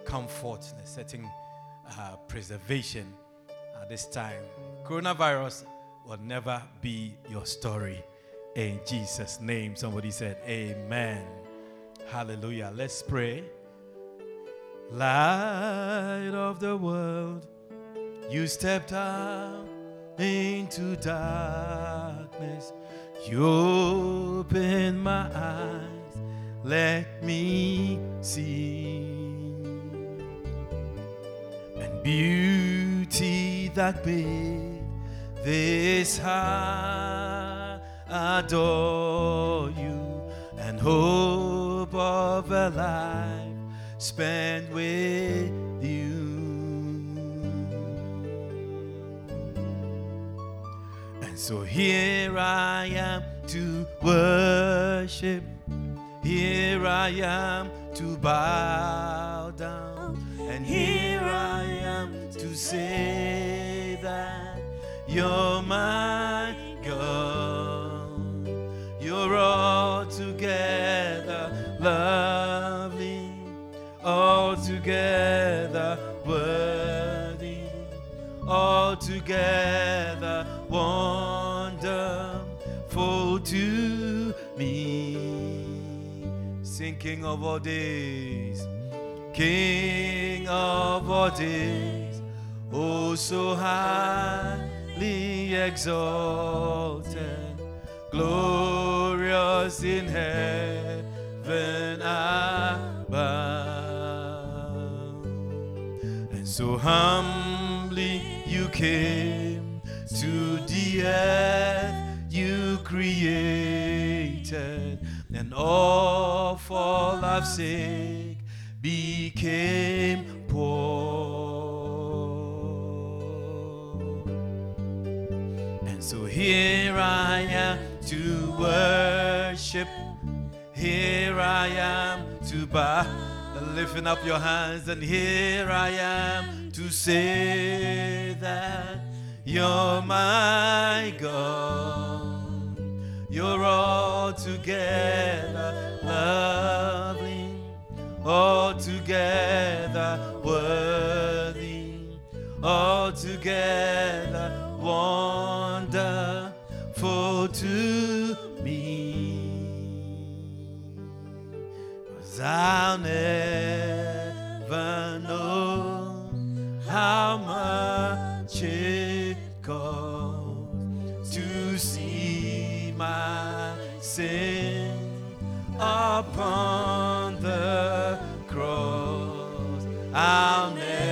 comfort and a certain preservation at this time. Coronavirus will never be your story. In Jesus' name, somebody said, amen. Hallelujah. Let's pray. Light of the world, you stepped out into darkness. You opened my eyes, let me see. And beauty that made this heart adore you, and hope of a life spent with you. And so here I am to worship, here I am to bow down, and here I am to say that you're my God. You're altogether lovely, altogether worthy, altogether wonderful to me. Sing King of all days, King of all days, oh so highly exalted, glorious in heaven above. And so humbly you came to the earth you created, and all for life's sake became poor. And so here I am to worship, here I am to bow, lifting up your hands, and here I am to say that you're my God. You're altogether lovely, altogether worthy, altogether wonderful to me. 'Cause I'll never know how much it costs to see my sin upon the cross. I'll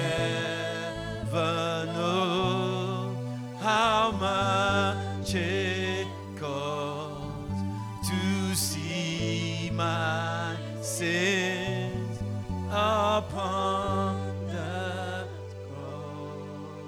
never know how much it costs to see my sins upon the cross.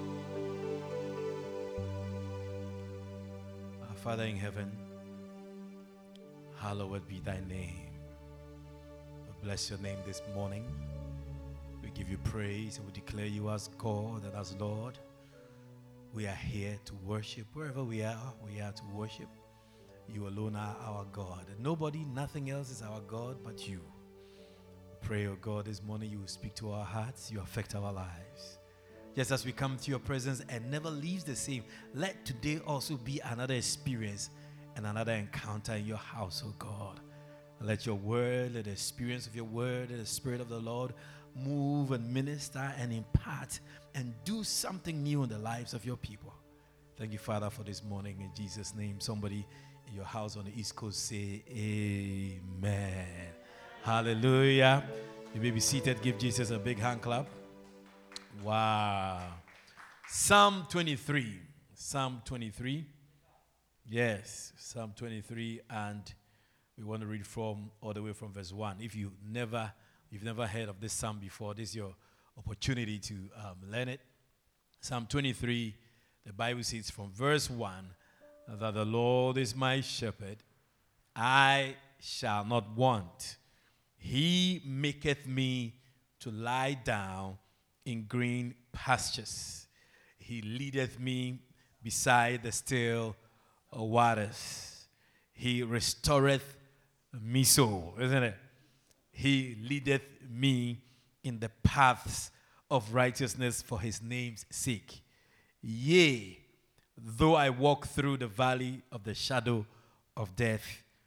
Our Father in heaven, hallowed be thy name. We bless your name this morning. We give you praise and we declare you as God and as Lord. We are here to worship. Wherever we are to worship. You alone are our God. And nobody, nothing else is our God but you. Pray, oh God, this morning you will speak to our hearts. You affect our lives. Just as we come to your presence and never leaves the same, let today also be another experience and another encounter in your house, oh God. Let your word, let the experience of your word, let the Spirit of the Lord move and minister and impart and do something new in the lives of your people. Thank you, Father, for this morning. In Jesus' name, somebody in your house on the East Coast say amen. Hallelujah. You may be seated. Give Jesus a big hand clap. Wow. Psalm 23. Psalm 23. Yes, Psalm 23, and we want to read from all the way from verse 1. If you've never heard of this psalm before, this is your opportunity to learn it. Psalm 23, the Bible says from verse 1 that the Lord is my shepherd, I shall not want. He maketh me to lie down in green pastures. He leadeth me beside the still waters. He restoreth me soul, isn't it? He leadeth me in the paths of righteousness for his name's sake. Yea, though I walk through the valley of the shadow of death,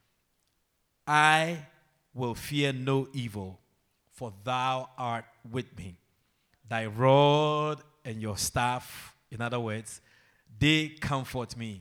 I will fear no evil, for thou art with me. Thy rod and your staff, in other words, they comfort me.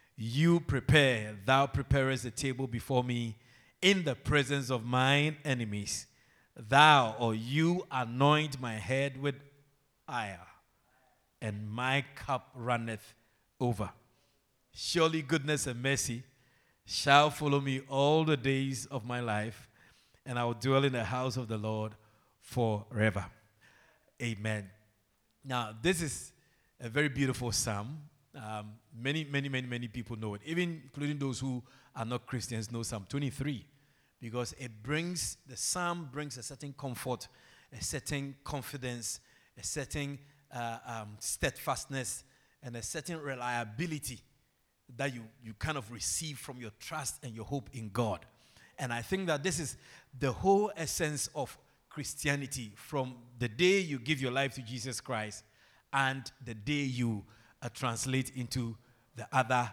Thou preparest a table before me in the presence of mine enemies. Thou, or you, anoint my head with oil, and my cup runneth over. Surely goodness and mercy shall follow me all the days of my life, and I will dwell in the house of the Lord forever. Amen. Now, this is a very beautiful psalm. Many people know it, even including those who are not Christians know Psalm 23, because the psalm brings a certain comfort, a certain confidence, a certain steadfastness, and a certain reliability that you kind of receive from your trust and your hope in God. And I think that this is the whole essence of Christianity, from the day you give your life to Jesus Christ and the day you translate into the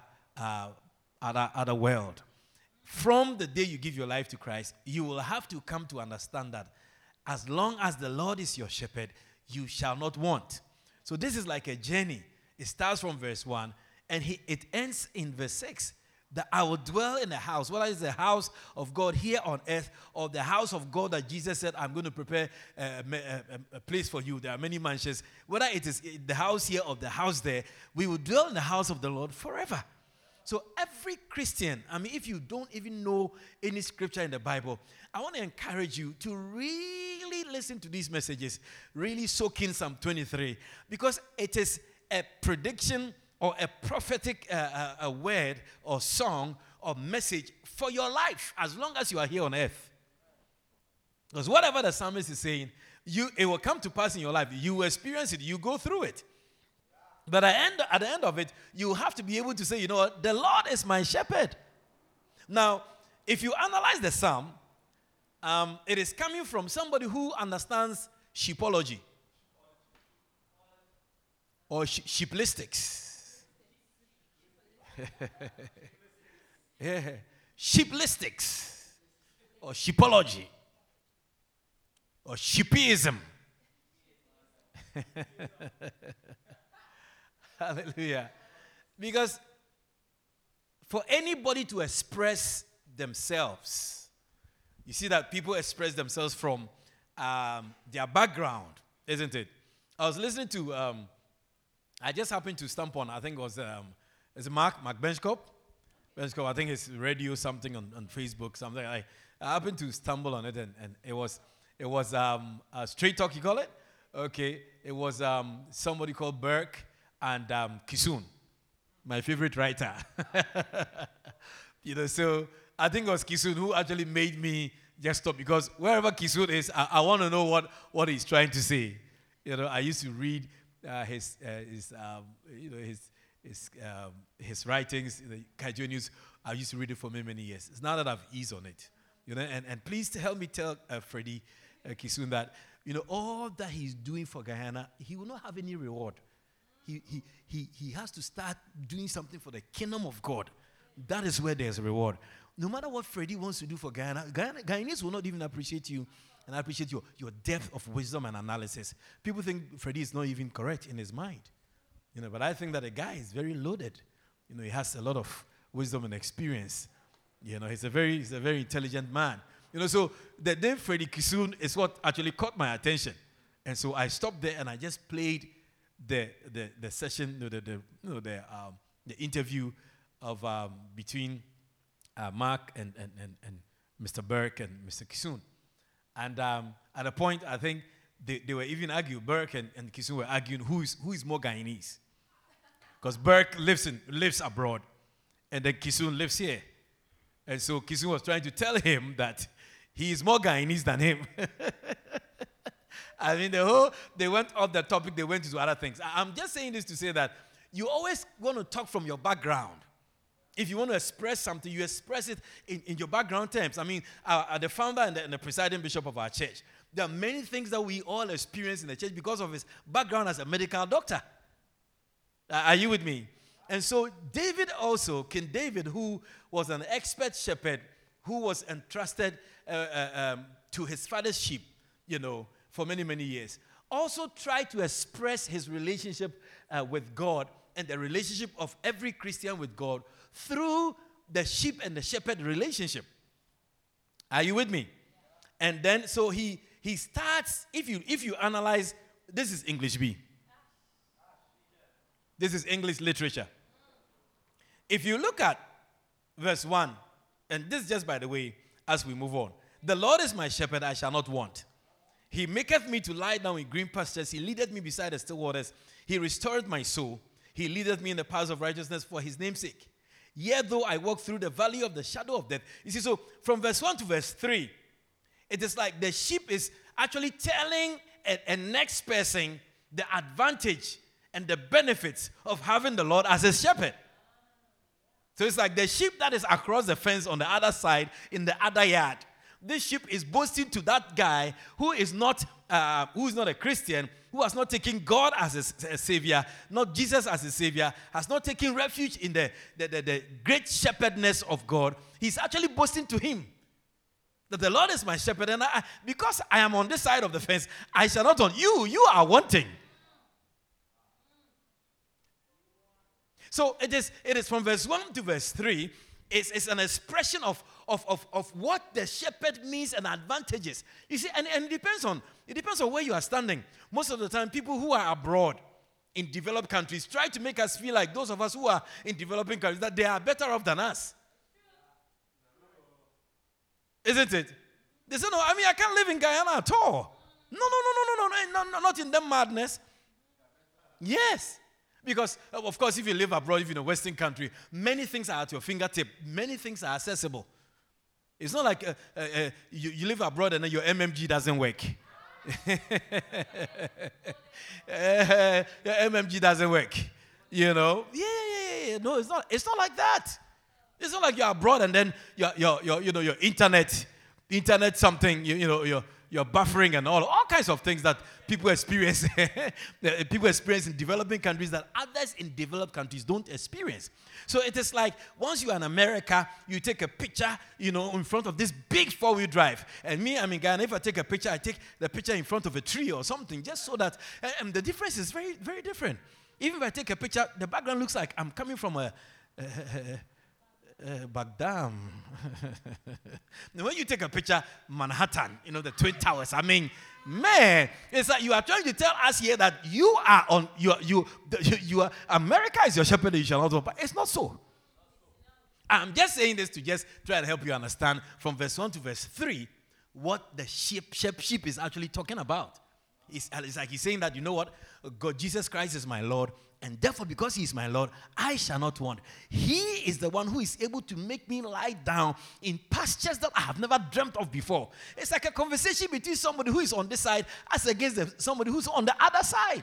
other world. From the day you give your life to Christ, you will have to come to understand that as long as the Lord is your shepherd, you shall not want. So this is like a journey. It starts from verse 1 and it ends in verse 6. That I will dwell in the house, whether it's the house of God here on earth or the house of God that Jesus said, I'm going to prepare a place for you. There are many mansions. Whether it is the house here or the house there, we will dwell in the house of the Lord forever. So every Christian, if you don't even know any scripture in the Bible, I want to encourage you to really listen to these messages, really soak in Psalm 23, because it is a prediction or a prophetic a word or song or message for your life as long as you are here on earth. Because whatever the psalmist is saying, it will come to pass in your life. You experience it. You go through it. But at the end of it, you have to be able to say, you know what? The Lord is my shepherd. Now, if you analyze the psalm, it is coming from somebody who understands sheepology or sheeplistics. Yeah. Sheeplistics or sheepology or sheepism. Hallelujah. Because for anybody to express themselves, you see that people express themselves from their background, isn't it? I was listening to, I just happened to stump on, I think it was, is it Mark Benchkop? Benchkop, I think it's radio something on Facebook, something. I happened to stumble on it, and it was a straight talk, you call it? Okay. It was somebody called Burke and Kisun, my favorite writer. So I think it was Kisun who actually made me just stop, because wherever Kisun is, I want to know what he's trying to say. I used to read his writings, the Kaijo News. I used to read it for many years. It's now that I've eased on it, and please help me tell Freddie Kisun that all that he's doing for Guyana, he will not have any reward. He has to start doing something for the kingdom of God. That is where there's a reward. No matter what Freddie wants to do for Guyanese will not even appreciate you and appreciate your depth of wisdom and analysis. People think Freddie is not even correct in his mind. But I think that the guy is very loaded. He has a lot of wisdom and experience. He's a very intelligent man. So the name Freddie Kisun is what actually caught my attention. And so I stopped there and I just played the session, the interview of between Mark and Mr. Burke and Mr. Kisun. And at a point, I think they were even arguing, Burke and Kisun were arguing who is more Guyanese. Because Burke lives abroad, and then Kisun lives here. And so Kisun was trying to tell him that he is more Guyanese than him. They went off the topic, they went into other things. I'm just saying this to say that you always want to talk from your background. if you want to express something, you express it in your background terms. I mean, the founder and the presiding bishop of our church, there are many things that we all experience in the church because of his background as a medical doctor. Are you with me? And so David also, King David, who was an expert shepherd, who was entrusted to his father's sheep, for many, many years, also tried to express his relationship with God and the relationship of every Christian with God through the sheep and the shepherd relationship. Are you with me? And then, so he starts, if you analyze, this is English B. This is English literature. If you look at verse 1, and this just by the way, as we move on. The Lord is my shepherd, I shall not want. He maketh me to lie down in green pastures. He leadeth me beside the still waters. He restoreth my soul. He leadeth me in the paths of righteousness for his name's sake. Yet though I walk through the valley of the shadow of death. You see, so from verse 1 to verse 3, it is like the sheep is actually telling a next person the advantage and the benefits of having the Lord as a shepherd. So it's like the sheep that is across the fence on the other side in the other yard. This sheep is boasting to that guy who is not a Christian, who has not taken God as a savior, not Jesus as a savior, has not taken refuge in the great shepherdness of God. He's actually boasting to him that the Lord is my shepherd, and because I am on this side of the fence, I shall not want you. You are wanting. So it is from verse 1 to verse 3. It's an expression of what the shepherd means and advantages. You see, and it depends on where you are standing. Most of the time, people who are abroad in developed countries try to make us feel like those of us who are in developing countries, that they are better off than us. Isn't it? They say, no, I can't live in Guyana at all. No, not in them madness. Yes. Because, of course, if you live abroad, if you're in a Western country, many things are at your fingertip. Many things are accessible. It's not like you live abroad and then your MMG doesn't work. Your MMG doesn't work. Yeah. No, it's not. It's not like that. It's not like you're abroad and then your internet something, you're buffering and all kinds of things that people experience. People experience in developing countries that others in developed countries don't experience. So it is like once you're in America, you take a picture, in front of this big 4-wheel drive. And me, I'm in Ghana. If I take a picture, I take the picture in front of a tree or something, just so that the difference is very, very different. Even if I take a picture, the background looks like I'm coming from Baghdad. When you take a picture, Manhattan, the Twin Towers. I mean, man, it's like you are trying to tell us here that you are America is your shepherd, you shall not want. But it's not so. I'm just saying this to just try to help you understand from verse 1 to verse 3 what the sheep is actually talking about. It's like he's saying that, you know what? God, Jesus Christ is my Lord. And therefore, because he is my Lord, I shall not want. He is the one who is able to make me lie down in pastures that I have never dreamt of before. It's like a conversation between somebody who is on this side as against somebody who's on the other side.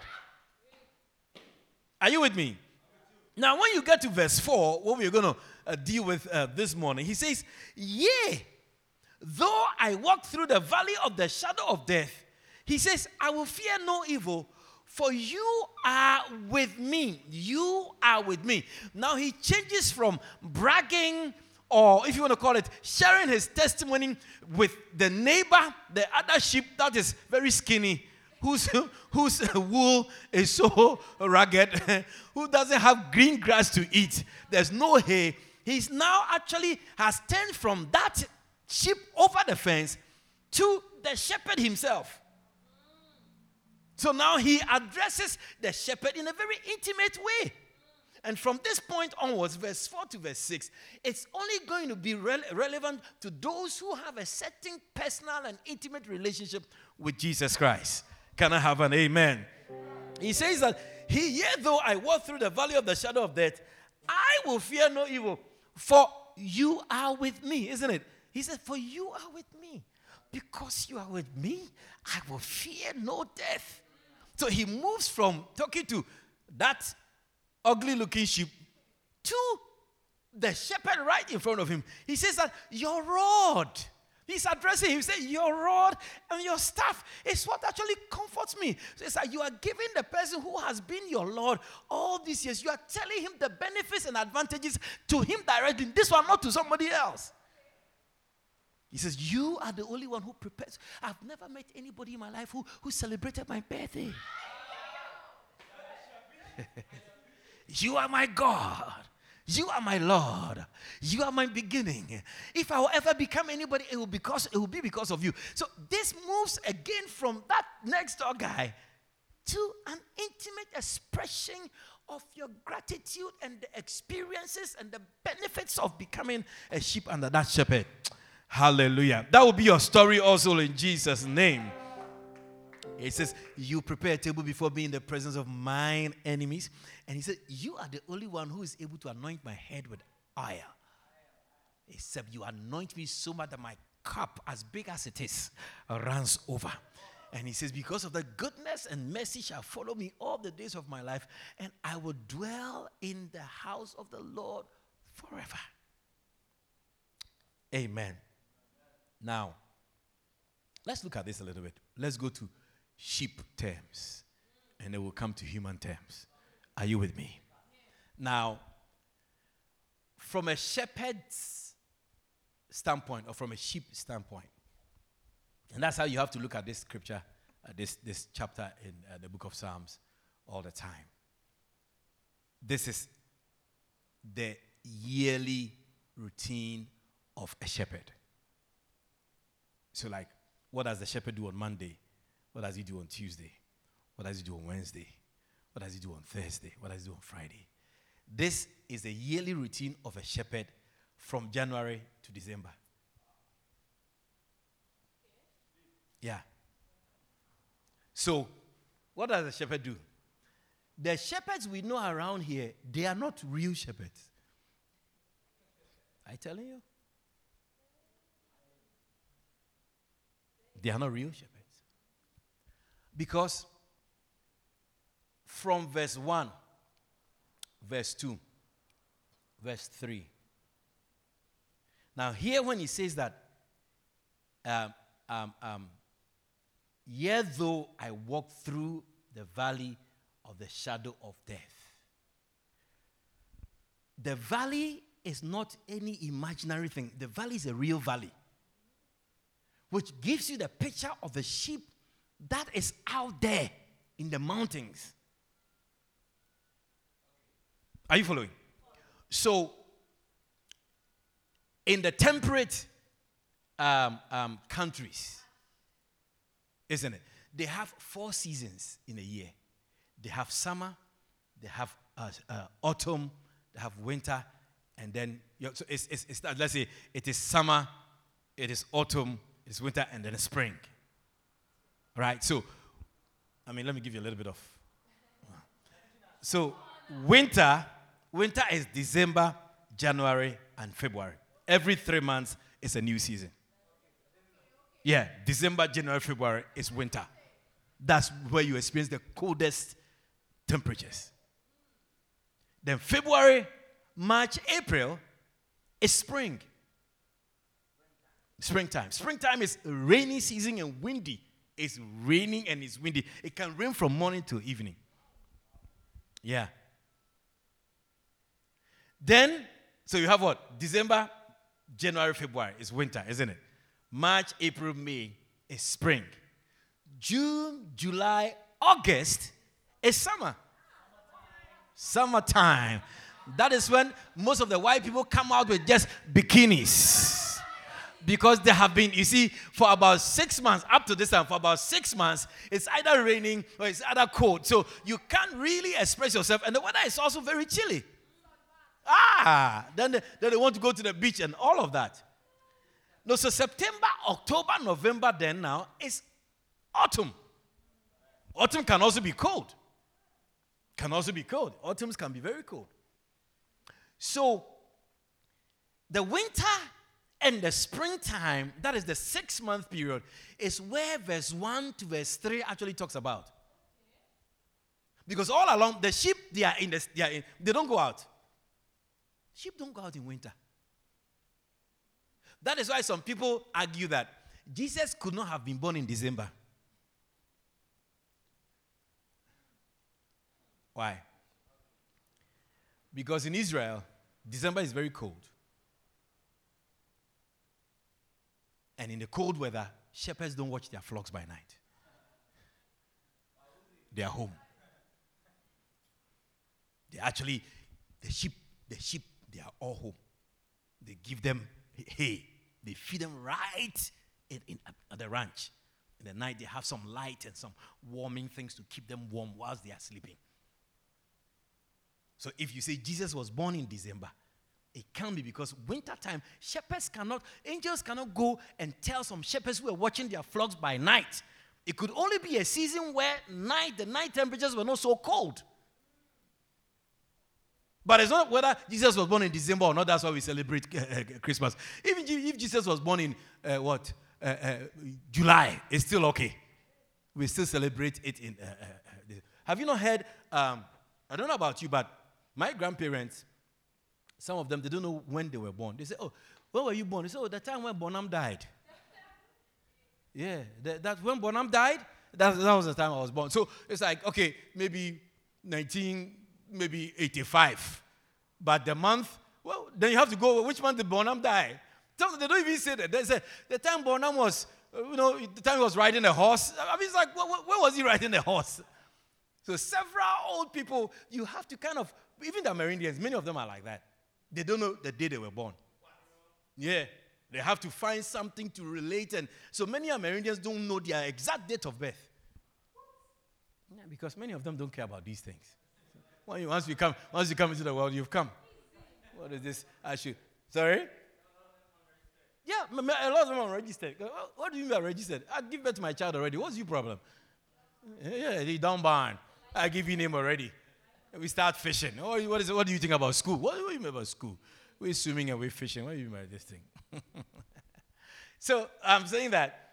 Are you with me? Now, when you get to verse 4, what we're going to deal with this morning, he says, yea, though I walk through the valley of the shadow of death, he says, I will fear no evil, for you are with me. You are with me. Now he changes from bragging, or if you want to call it, sharing his testimony with the neighbor, the other sheep that is very skinny, whose wool is so ragged, who doesn't have green grass to eat. There's no hay. He's now actually has turned from that sheep over the fence to the shepherd himself. So now he addresses the shepherd in a very intimate way. And from this point onwards, verse 4 to verse 6, it's only going to be relevant to those who have a certain personal and intimate relationship with Jesus Christ. Can I have an amen? He says that, yet though I walk through the valley of the shadow of death, I will fear no evil, for you are with me, isn't it? He said, for you are with me. Because you are with me, I will fear no death. So he moves from talking to that ugly-looking sheep to the shepherd right in front of him. He says that your rod, he's addressing him. He says, your rod and your staff is what actually comforts me. So it's like you are giving the person who has been your Lord all these years, you are telling him the benefits and advantages to him directly. This one, not to somebody else. He says, you are the only one who prepares. I've never met anybody in my life who celebrated my birthday. You are my God. You are my Lord. You are my beginning. If I will ever become anybody, it will be because of you. So this moves again from that next door guy to an intimate expression of your gratitude and the experiences and the benefits of becoming a sheep under that shepherd. Hallelujah. That will be your story also in Jesus' name. It says, you prepare a table before me in the presence of mine enemies. And he said, you are the only one who is able to anoint my head with oil. Except you anoint me so much that my cup, as big as it is, runs over. And he says, because of the goodness and mercy shall follow me all the days of my life, and I will dwell in the house of the Lord forever. Amen. Now, let's look at this a little bit. Let's go to sheep terms, and then we'll come to human terms. Are you with me? Now, from a shepherd's standpoint, or from a sheep standpoint, and that's how you have to look at this scripture, this chapter in the book of Psalms all the time. This is the yearly routine of a shepherd. So like, what does the shepherd do on Monday? What does he do on Tuesday? What does he do on Wednesday? What does he do on Thursday? What does he do on Friday? This is the yearly routine of a shepherd from January to December. Yeah. So, what does the shepherd do? The shepherds we know around here, they are not real shepherds. I'm telling you. They are not real shepherds. Because from verse 1, verse 2, verse 3. Now here when he says that, yet though I walk through the valley of the shadow of death. The valley is not any imaginary thing. The valley is a real valley, which gives you the picture of the sheep that is out there in the mountains. Are you following? So, in the temperate countries, isn't it? They have 4 seasons in a year. They have summer, they have autumn, they have winter, and then so it's let's say it is summer, it is autumn, it's winter, and then spring. Right? So, let me give you a little bit of. So, winter is December, January, and February. Every 3 months is a new season. Yeah, December, January, February is winter. That's where you experience the coldest temperatures. Then February, March, April is spring. Springtime. Springtime is rainy season and windy. It's raining and it's windy. It can rain from morning to evening. Yeah. Then, so you have what? December, January, February is winter, isn't it? March, April, May is spring. June, July, August is summer. Summertime. That is when most of the white people come out with just bikinis. Because they have been, you see, for about 6 months, up to this time, for about 6 months, it's either raining or it's either cold. So you can't really express yourself. And the weather is also very chilly. Then they want to go to the beach and all of that. No, so September, October, November then now is autumn. Autumn can also be cold. Autumns can be very cold. So the winter and the springtime, that is the 6-month period, is where verse 1 to verse 3 actually talks about. Because all along, the sheep, they don't go out. Sheep don't go out in winter. That is why some people argue that Jesus could not have been born in December. Why? Because in Israel, December is very cold. And in the cold weather, shepherds don't watch their flocks by night. They are home. The sheep, they are all home. They give them hay. They feed them right at the ranch. In the night, they have some light and some warming things to keep them warm whilst they are sleeping. So if you say Jesus was born in December, it can't be, because wintertime, angels cannot go and tell some shepherds who are watching their flocks by night. It could only be a season where the night temperatures were not so cold. But it's not whether Jesus was born in December or not. That's why we celebrate Christmas. Even if Jesus was born in July, it's still okay. We still celebrate it in. Have you not heard? I don't know about you, but my grandparents, some of them, they don't know when they were born. They say, "Oh, when were you born?" They say, "Oh, the time when Bonham died." Yeah, that when Bonham died, that was the time I was born. So it's like, okay, maybe 85. But the month, well, then you have to go, which month did Bonham die? So they don't even say that. They say the time Bonham was, the time he was riding a horse. I mean, it's like, where was he riding a horse? So several old people, you have to kind of, even the Amerindians, many of them are like that. They don't know the day they were born. Yeah. They have to find something to relate. And so many Amerindians don't know their exact date of birth. Yeah, because many of them don't care about these things. Once you come into the world, you've come. What is this? Sorry? Yeah, a lot of them are registered. What do you mean by registered? I give birth to my child already. What's your problem? Yeah, he don't born. I give you name already. We start fishing. What do you think about school? What do you mean about school? We're swimming and we're fishing. What do you mean by this thing? So I'm saying that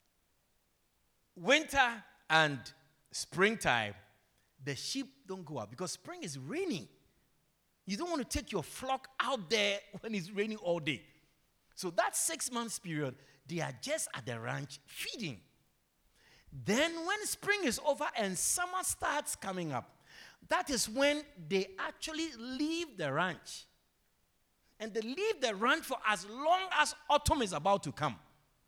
winter and springtime, the sheep don't go out because spring is raining. You don't want to take your flock out there when it's raining all day. So that 6 months period, they are just at the ranch feeding. Then when spring is over and summer starts coming up, that is when they actually leave the ranch. And they leave the ranch for as long as autumn is about to come.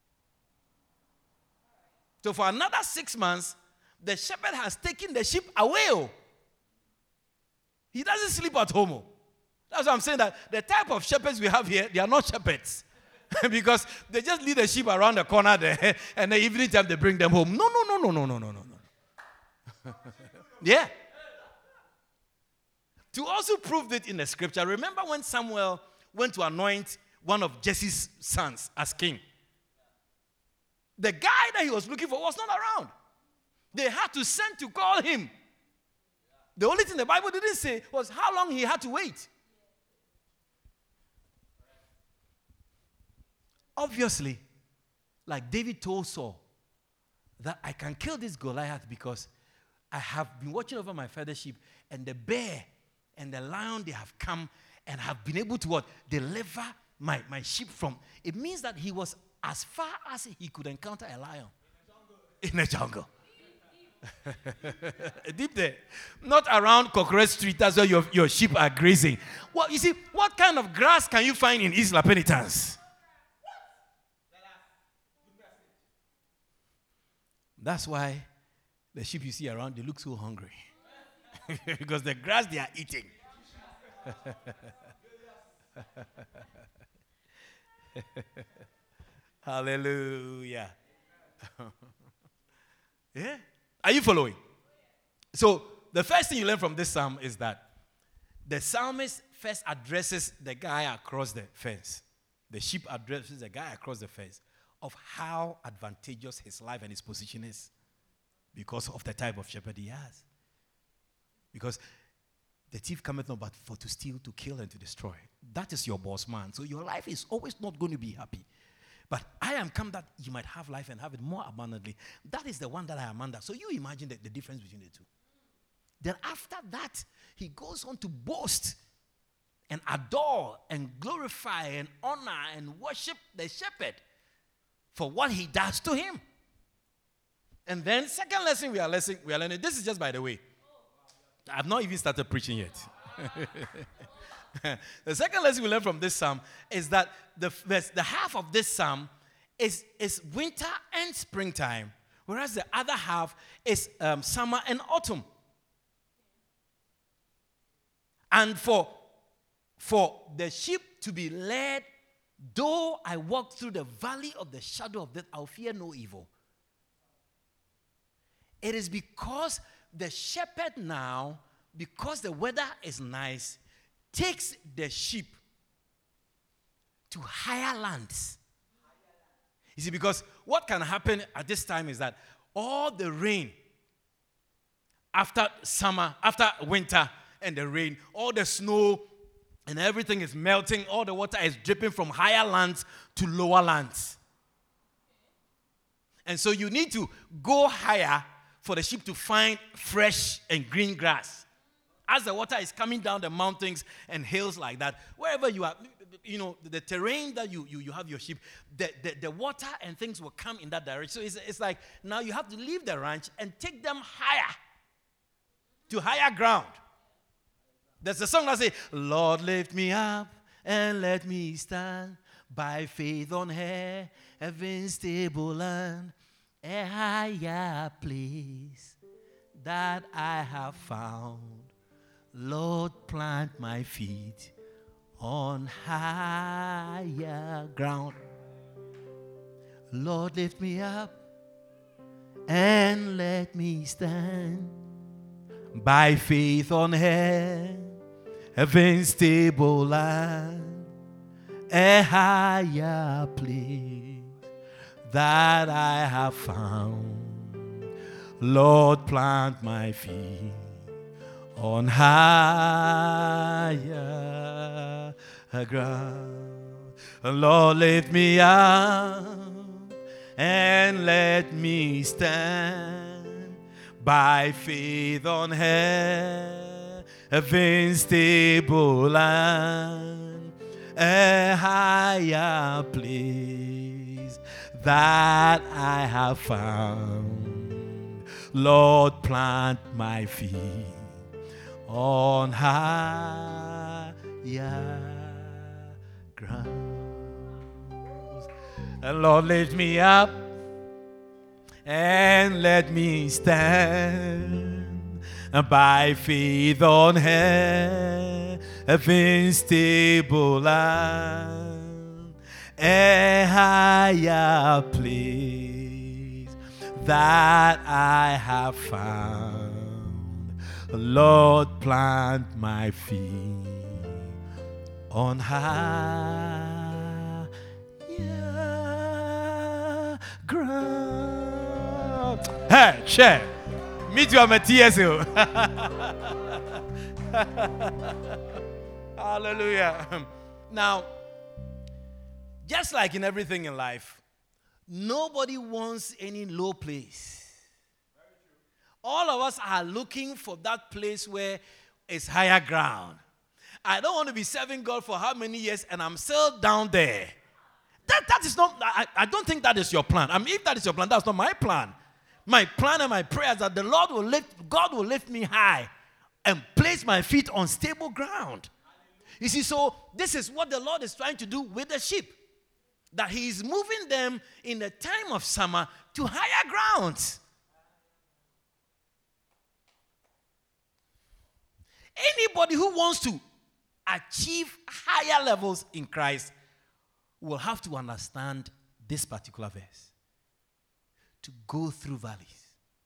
So for another 6 months, the shepherd has taken the sheep away. He doesn't sleep at home. That's why I'm saying that the type of shepherds we have here, they are not shepherds. Because they just lead the sheep around the corner there, and the evening time they bring them home. No. Yeah. To also prove it in the scripture, remember when Samuel went to anoint one of Jesse's sons as king? The guy that he was looking for was not around. They had to send to call him. The only thing the Bible didn't say was how long he had to wait. Obviously, like David told Saul, that I can kill this Goliath because I have been watching over my father's sheep, and the bear and the lion, they have come and have been able to what? Deliver my sheep from. It means that he was as far as he could encounter a lion. In the jungle. Deep there. Not around Cockroach Street, that's where your sheep are grazing. Well, you see, what kind of grass can you find in East La Penitence? That's why the sheep you see around, they look so hungry. Because the grass they are eating. Hallelujah. Yeah? Are you following? So, the first thing you learn from this psalm is that the psalmist first addresses the guy across the fence. The sheep addresses the guy across the fence of how advantageous his life and his position is because of the type of shepherd he has. Because the thief cometh not but for to steal, to kill, and to destroy. That is your boss man. So your life is always not going to be happy. But I am come that you might have life and have it more abundantly. That is the one that I am under. So you imagine the difference between the two. Then after that, he goes on to boast and adore and glorify and honor and worship the shepherd for what he does to him. And then second lesson we are learning. This is just by the way. I've not even started preaching yet. The second lesson we learn from this psalm is that the half of this psalm is winter and springtime, whereas the other half is summer and autumn. And for the sheep to be led, though I walk through the valley of the shadow of death, I'll fear no evil. It is because the shepherd now, because the weather is nice, takes the sheep to higher lands. You see, because what can happen at this time is that all the rain after summer, after winter and the rain, all the snow and everything is melting, all the water is dripping from higher lands to lower lands. And so you need to go higher for the sheep to find fresh and green grass. As the water is coming down the mountains and hills like that, wherever you are, the terrain that you have your sheep, the water and things will come in that direction. So it's like now you have to leave the ranch and take them higher, to higher ground. There's a song that says, Lord, lift me up and let me stand by faith on heaven's stable land, a higher place that I have found. Lord, plant my feet on higher ground. Lord, lift me up and let me stand by faith on heaven's stable land, a higher place that I have found. Lord, plant my feet on higher ground. Lord, lift me up and let me stand by faith on heaven's stable land, a higher place that I have found. Lord, plant my feet on higher ground. And Lord, lift me up and let me stand by faith on heaven's stable land, a higher place that I have found. Lord, plant my feet on higher ground. Hey, share. Meet you at my TSO. Hallelujah. Now, just like in everything in life, nobody wants any low place. All of us are looking for that place where it's higher ground. I don't want to be serving God for how many years and I'm still down there. That is not, I don't think that is your plan. I mean, if that is your plan, that's not my plan. My plan and my prayer is that God will lift me high and place my feet on stable ground. You see, so this is what the Lord is trying to do with the sheep. That He is moving them in the time of summer to higher grounds. Anybody who wants to achieve higher levels in Christ will have to understand this particular verse. To go through valleys.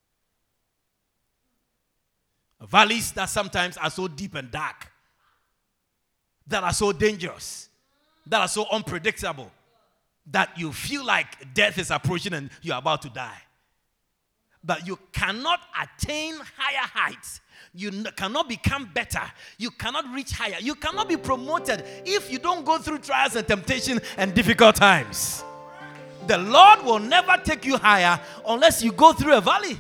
Valleys that sometimes are so deep and dark, that are so dangerous, that are so unpredictable, that you feel like death is approaching and you're about to die. But you cannot attain higher heights. You cannot become better. You cannot reach higher. You cannot be promoted if you don't go through trials and temptation and difficult times. The Lord will never take you higher unless you go through a valley.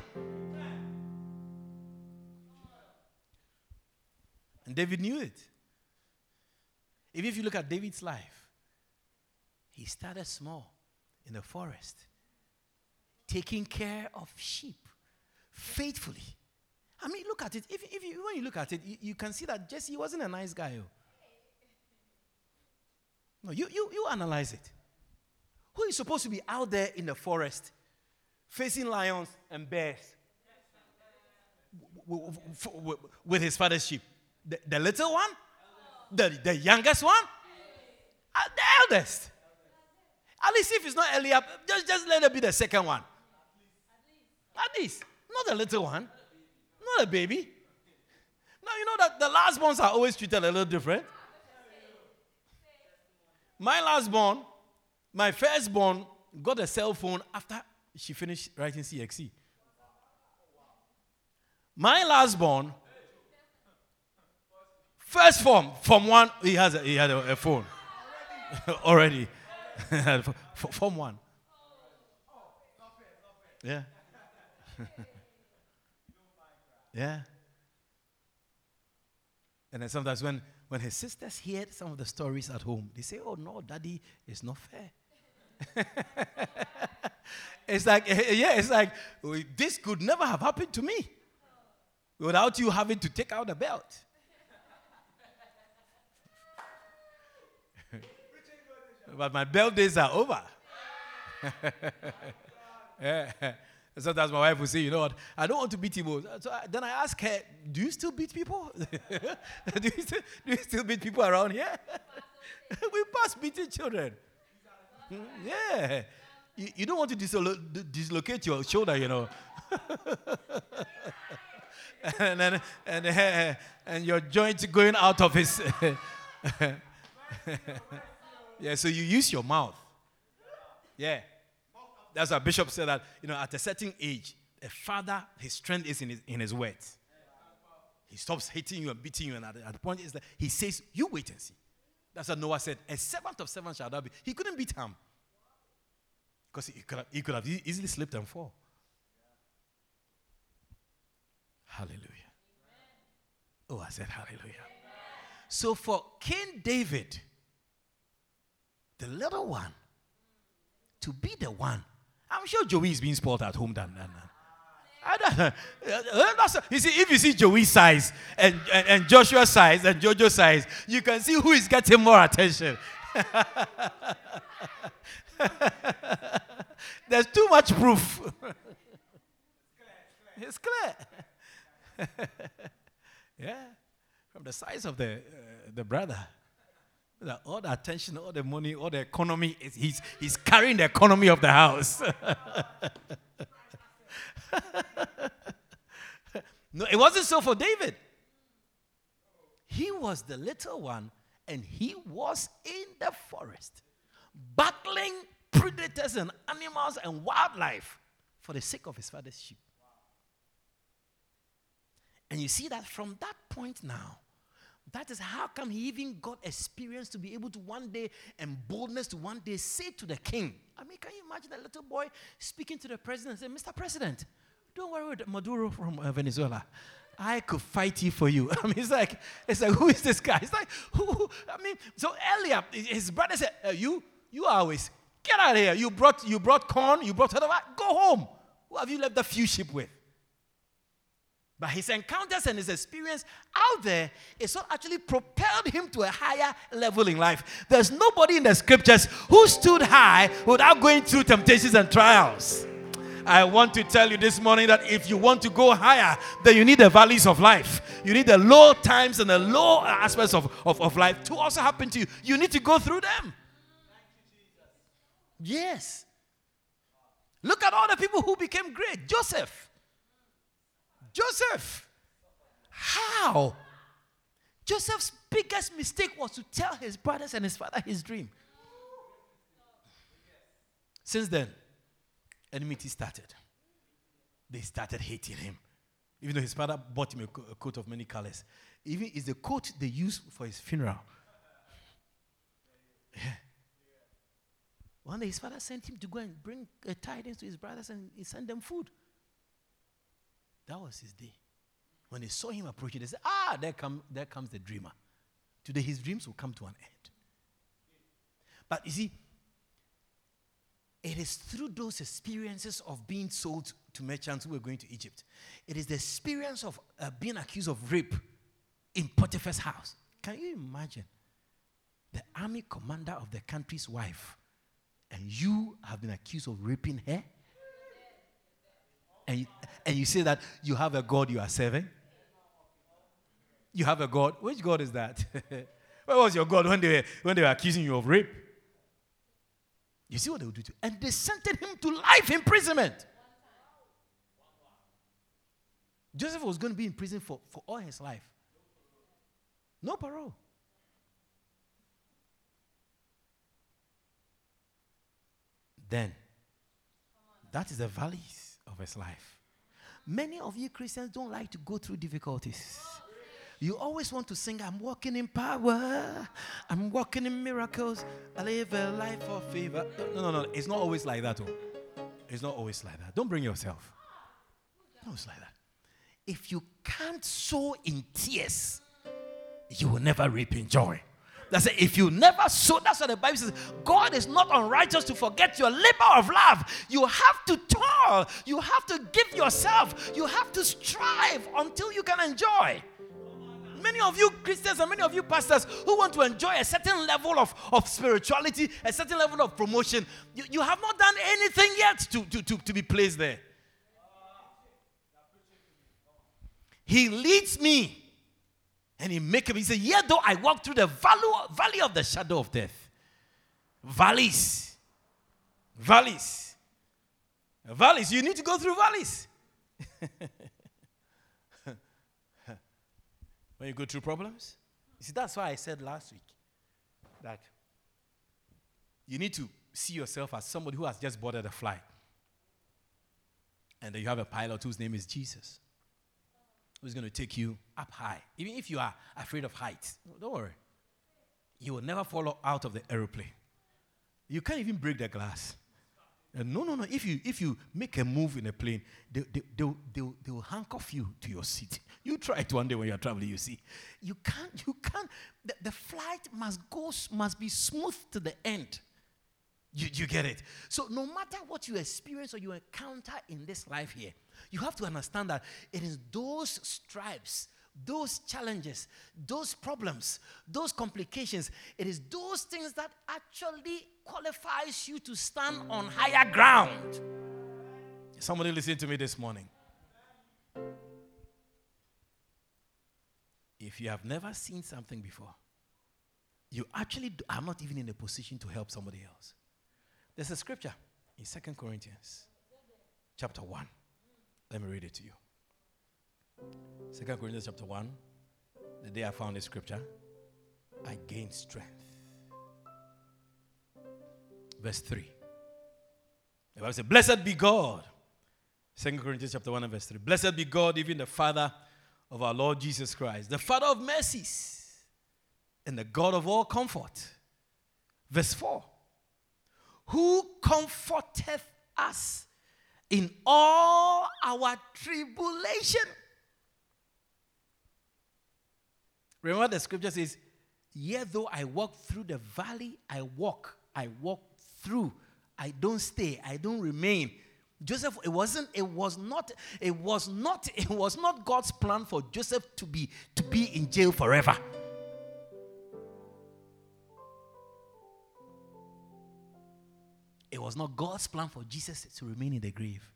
And David knew it. If you look at David's life, he started small in the forest, taking care of sheep faithfully. I mean, look at it. When you look at it, you can see that Jesse wasn't a nice guy. No, you analyze it. Who is supposed to be out there in the forest facing lions and bears with his father's sheep? The little one? The youngest one? The eldest. At least if it's not Eliab, just let it be the second one. At least. Not the little one. Not a baby. Now, you know that the last ones are always treated a little different. My firstborn, got a cell phone after she finished writing CXC. My lastborn, first form 1, he had a phone already. Form 1. Yeah. Yeah. And then sometimes when his sisters hear some of the stories at home, they say, "Oh no, Daddy, it's not fair." It's like this could never have happened to me without you having to take out the belt. But my belt days are over. Yeah. Sometimes my wife will say, "You know what? I don't want to beat people." So then I ask her, "Do you still beat people? do you still beat people around here?" We pass beating children. Yeah. You don't want to dislocate your shoulder, you know. and your joint going out of his. Yeah, so you use your mouth. Yeah. That's why Bishop said that, at a certain age, a father, his strength is in his words. He stops hitting you and beating you, and at the point is that he says, "You wait and see." That's what Noah said. A servant of servants shall thou be. He couldn't beat Ham. Because he could have easily slipped and fall. Hallelujah. Oh, I said hallelujah. So for King David, the little one, to be the one, I'm sure Joey is being spoiled at home than. You see, if you see Joey's size and Joshua's size and Jojo's size, you can see who is getting more attention. There's too much proof. It's clear. Yeah, from the size of the brother, all the attention, all the money, all the economy, he's carrying the economy of the house. No, it wasn't so for David. He was the little one, and he was in the forest, battling predators and animals and wildlife for the sake of his father's sheep. And you see that from that point now, that is how come he even got experience to be able to one day, and boldness to one day say to the king. I mean, can you imagine a little boy speaking to the president and saying, "Mr. President, don't worry with Maduro from Venezuela. I could fight you for you." I mean, it's like, who is this guy? It's like, who? I mean, so Eliab, his brother said, you always, get out of here. You brought corn, you brought whatever, go home. Who have you left the few sheep with? But his encounters and his experience out there is what actually propelled him to a higher level in life. There's nobody in the scriptures who stood high without going through temptations and trials. I want to tell you this morning that if you want to go higher, then you need the valleys of life. You need the low times and the low aspects of life to also happen to you. You need to go through them. Yes. Look at all the people who became great. Joseph. How? Joseph's biggest mistake was to tell his brothers and his father his dream. Since then, enmity started. They started hating him. Even though his father bought him a coat of many colors. Even it's the coat they used for his funeral. Yeah. One day his father sent him to go and bring tidings to his brothers, and he sent them food. That was his day. When they saw him approaching, they said, there comes the dreamer. Today his dreams will come to an end. But you see, it is through those experiences of being sold to merchants who were going to Egypt. It is the experience of being accused of rape in Potiphar's house. Can you imagine? The army commander of the country's wife, and you have been accused of raping her? And you say that you have a God you are serving? You have a God? Which God is that? Where was your God when they were accusing you of rape? You see what they would do to you? And they sentenced him to life imprisonment. Joseph was going to be in prison for all his life. No parole. Then, that is the valleys of his life. Many of you Christians don't like to go through difficulties. You always want to sing, I'm walking in power, I'm walking in miracles, I live a life of favor. No. It's not always like that. It's not always like that. Don't bring yourself. Not always like that. If you can't sow in tears, you will never reap in joy. That's it. If you never sow, that's what the Bible says. God is not unrighteous to forget your labor of love. You have to toil. You have to give yourself. You have to strive until you can enjoy. Many of you Christians and many of you pastors who want to enjoy a certain level of spirituality, a certain level of promotion, you have not done anything yet to be placed there. He leads me. And he said, yet though I walk through the valley of the shadow of death. Valleys. You need to go through valleys. When you go through problems. You see, that's why I said last week that you need to see yourself as somebody who has just boarded a flight. And then you have a pilot whose name is Jesus, who's going to take you up high. Even if you are afraid of heights, don't worry. You will never fall out of the aeroplane. You can't even break the glass. No. If you make a move in a plane, they will handcuff you to your seat. You try it one day when you're traveling, you see. You can't. The flight must be smooth to the end. You get it? So no matter what you experience or you encounter in this life here, you have to understand that it is those stripes, those challenges, those problems, those complications, it is those things that actually qualifies you to stand on higher ground. Somebody listen to me this morning. If you have never seen something before, you actually are not even in a position to help somebody else. There's a scripture in 2 Corinthians chapter 1. Let me read it to you. 2 Corinthians chapter 1. The day I found this scripture, I gained strength. Verse 3. The Bible says, blessed be God. 2 Corinthians chapter 1 and verse 3. Blessed be God, even the Father of our Lord Jesus Christ, the Father of mercies, and the God of all comfort. Verse 4. Who comforteth us in all our tribulation. Remember the scripture says, yet though I walk through the valley, I walk through. I don't stay, I don't remain. Joseph, it was not God's plan for Joseph to be in jail forever. It was not God's plan for Jesus to remain in the grave.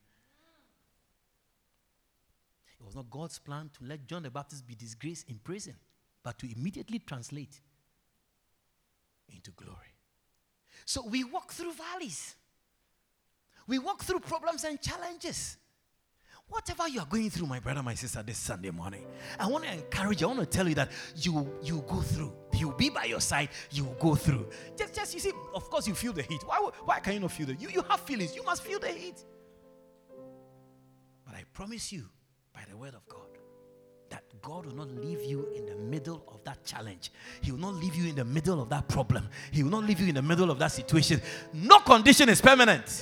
It was not God's plan to let John the Baptist be disgraced in prison, but to immediately translate into glory. So we walk through valleys. We walk through problems and challenges. Whatever you are going through, my brother, my sister, this Sunday morning, I want to encourage you. I want to tell you that you go through. He will be by your side. You will go through. Just you see, of course, you feel the heat. Why can you not feel the heat? You have feelings. You must feel the heat. But I promise you, by the word of God, that God will not leave you in the middle of that challenge. He will not leave you in the middle of that problem. He will not leave you in the middle of that situation. No condition is permanent.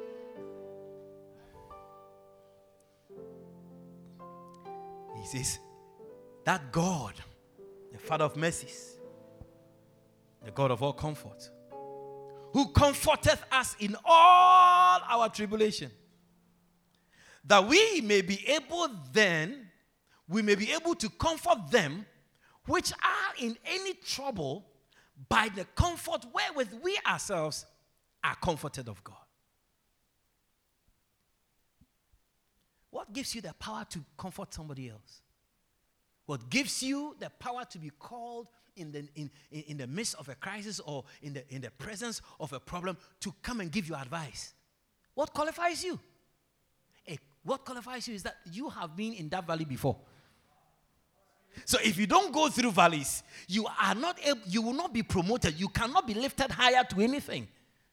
He says, that God, the Father of mercies, the God of all comfort, who comforteth us in all our tribulation, that we may be able to comfort them which are in any trouble by the comfort wherewith we ourselves are comforted of God. What gives you the power to comfort somebody else? What gives you the power to be called in the midst of a crisis or in the presence of a problem to come and give you advice? What qualifies you? What qualifies you is that you have been in that valley before. So if you don't go through valleys, you will not be promoted. You cannot be lifted higher to anything.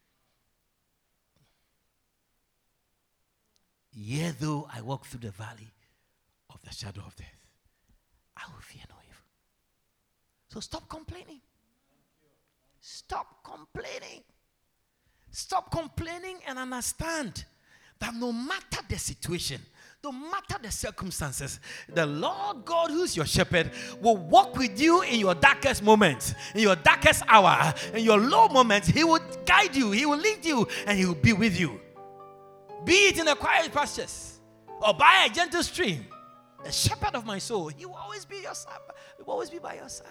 Yea, though I walk through the valley of the shadow of death, I will fear no evil. So stop complaining. Stop complaining. Stop complaining and understand that no matter the situation, no matter the circumstances, the Lord God, who's your shepherd, will walk with you in your darkest moments, in your darkest hour, in your low moments. He will guide you, He will lead you, and He will be with you. Be it in the quiet pastures or by a gentle stream, the shepherd of my soul, He will always be your side. He will always be by your side.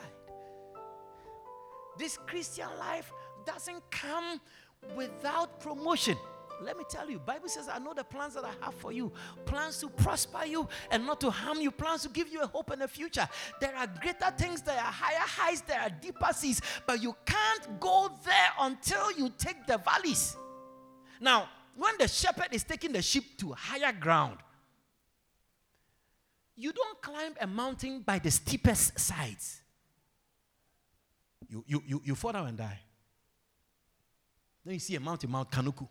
This Christian life doesn't come without promotion. Let me tell you, Bible says, I know the plans that I have for you. Plans to prosper you and not to harm you. Plans to give you a hope and a future. There are greater things. There are higher heights. There are deeper seas. But you can't go there until you take the valleys. Now, when the shepherd is taking the sheep to higher ground, you don't climb a mountain by the steepest sides. You fall down and die. Then you see a mountain, Mount Kanuku.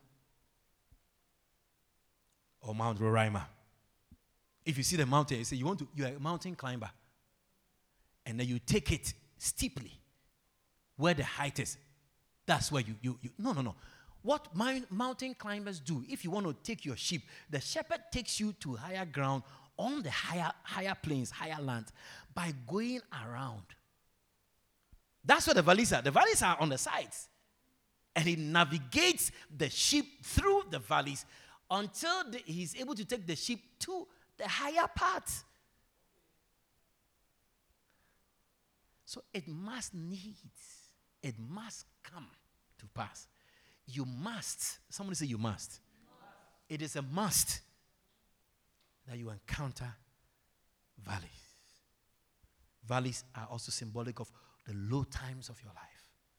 Or Mount Roraima. If you see the mountain, you say you're a mountain climber. And then you take it steeply where the height is. That's where you no. What mountain climbers do, if you want to take your sheep, the shepherd takes you to higher ground on the higher plains, higher land, by going around. That's what the valleys are. The valleys are on the sides. And he navigates the sheep through the valleys until he's able to take the sheep to the higher parts. So it must come to pass. You must. Somebody say you must. It is a must that you encounter valleys. Valleys are also symbolic of the low times of your life.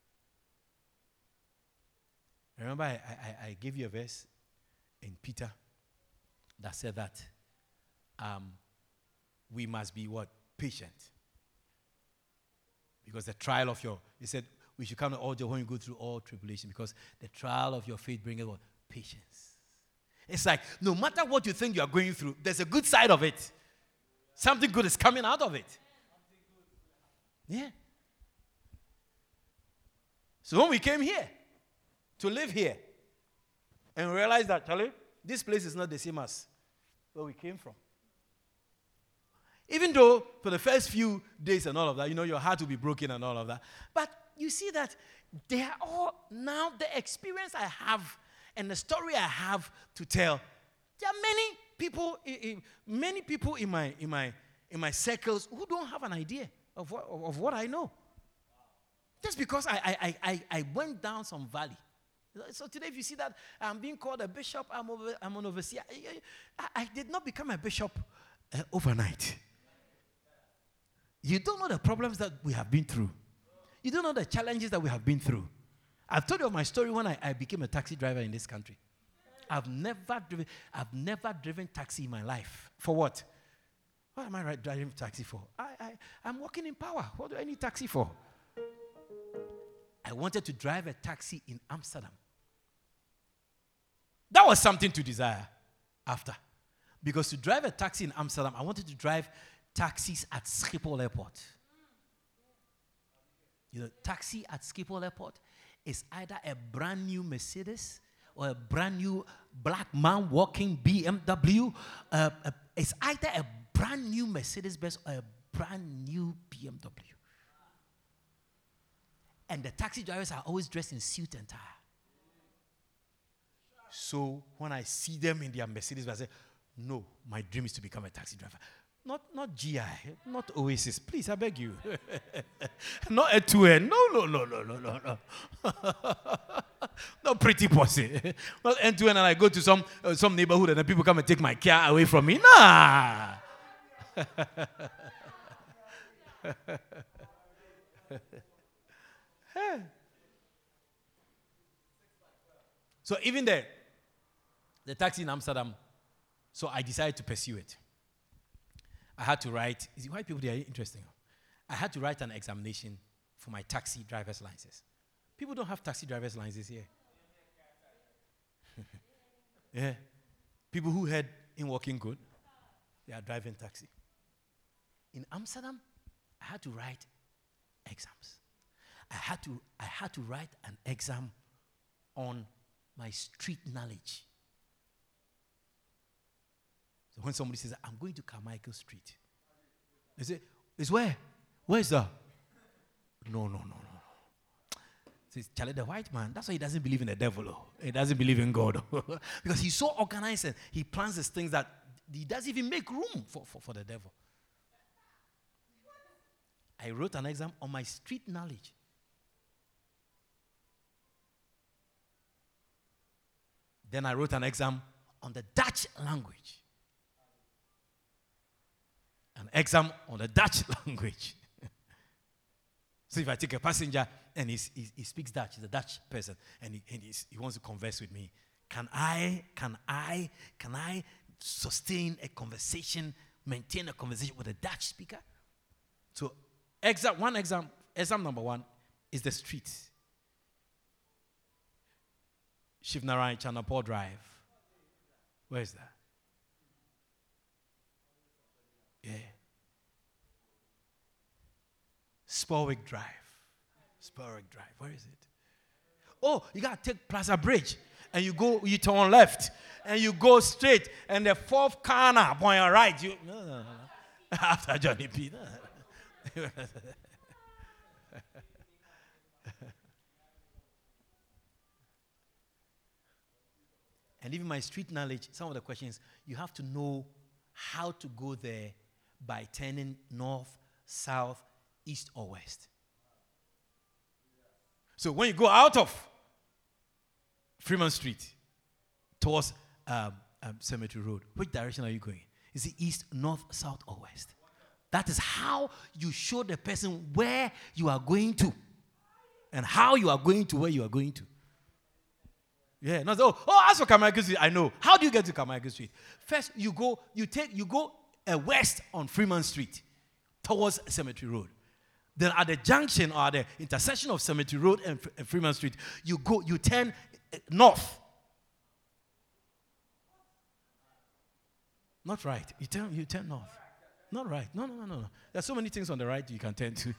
Remember, I gave you a verse in Peter that said that we must be what? Patient. Because the trial of he said, we should come to all joy when you go through all tribulation, because the trial of your faith brings what? Patience. It's like, no matter what you think you are going through, there's a good side of it. Something good is coming out of it. Yeah. So when we came here, to live here, and realized that, Charlie, this place is not the same as where we came from. Even though for the first few days and all of that, your heart will be broken and all of that. But you see that they are all now the experience I have and the story I have to tell. There are many people in my circles who don't have an idea of what I know. Just because I went down some valley. So today, if you see that I'm being called a bishop, I'm an overseer. I did not become a bishop overnight. You don't know the problems that we have been through. You don't know the challenges that we have been through. I've told you of my story when I became a taxi driver in this country. I've never driven taxi in my life. For what? What am I driving taxi for? I'm working in power. What do I need taxi for? I wanted to drive a taxi in Amsterdam. That was something to desire after. Because to drive a taxi in Amsterdam, I wanted to drive taxis at Schiphol Airport. Taxi at Schiphol Airport is either a brand new Mercedes or a brand new black man walking BMW. It's either a brand new Mercedes-Benz or a brand new BMW. And the taxi drivers are always dressed in suit and tie. So when I see them in their Mercedes, I say, no, my dream is to become a taxi driver. Not GI, not Oasis. Please, I beg you. Not a 2N. No. Not Pretty Pussy. Not N2N and I go to some neighborhood and then people come and take my car away from me. Nah. So even the taxi in Amsterdam, so I decided to pursue it. I had to write, white people, they are interesting. I had to write an examination for my taxi driver's license. People don't have taxi driver's licenses here. Yeah. People who had in working good, they are driving taxi. In Amsterdam, I had to write exams. I had to write an exam on my street knowledge. So when somebody says, I'm going to Carmichael Street, they say, it's where? Where is that? No. Says, Charlie, the white man, that's why he doesn't believe in the devil. Oh. He doesn't believe in God. Because he's so organized and he plans these things that he doesn't even make room for the devil. I wrote an exam on my street knowledge. Then I wrote an exam on the Dutch language. An exam on the Dutch language. So if I take a passenger and he speaks Dutch, he's a Dutch person, and he wants to converse with me, can I sustain a conversation, maintain a conversation with a Dutch speaker? So exam number one is the street. Shivnarai Chanapur Drive. Where is that? Yeah. Sporwick Drive. Where is it? Oh, you got to take Plaza Bridge. And you turn left. And you go straight. And the fourth corner on your right. No. After Johnny P. No. And even my street knowledge, some of the questions, you have to know how to go there by turning north, south, east, or west. So when you go out of Freeman Street towards Cemetery Road, which direction are you going? Is it east, north, south, or west? That is how you show the person where you are going to and how you are going to where you are going to. Yeah, not as for Carmichael Street, I know. How do you get to Carmichael Street? First, you go west on Freeman Street towards Cemetery Road. Then at the junction or the intersection of Cemetery Road and Freeman Street, you turn north. Not right. You turn north. Not right. No. There's so many things on the right you can turn to.